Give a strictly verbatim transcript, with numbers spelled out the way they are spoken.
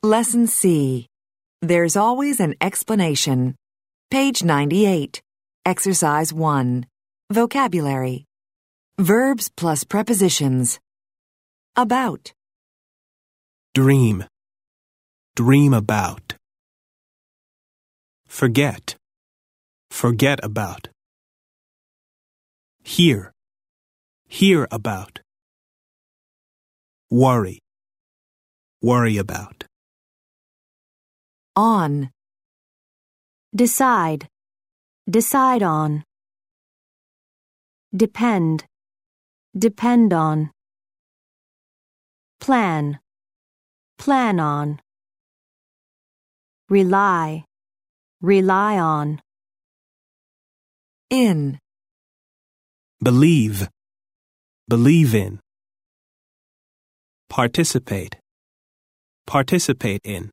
Lesson C. There's always an explanation. Page ninety-eight. Exercise one. Vocabulary. Verbs plus prepositions. About. Dream. Dream about. Forget. Forget about. Hear. Hear about. Worry. Worry about. On. Decide. Decide on. Depend. Depend on. Plan. Plan on. Rely. Rely on. In. Believe. Believe in. Participate. Participate in.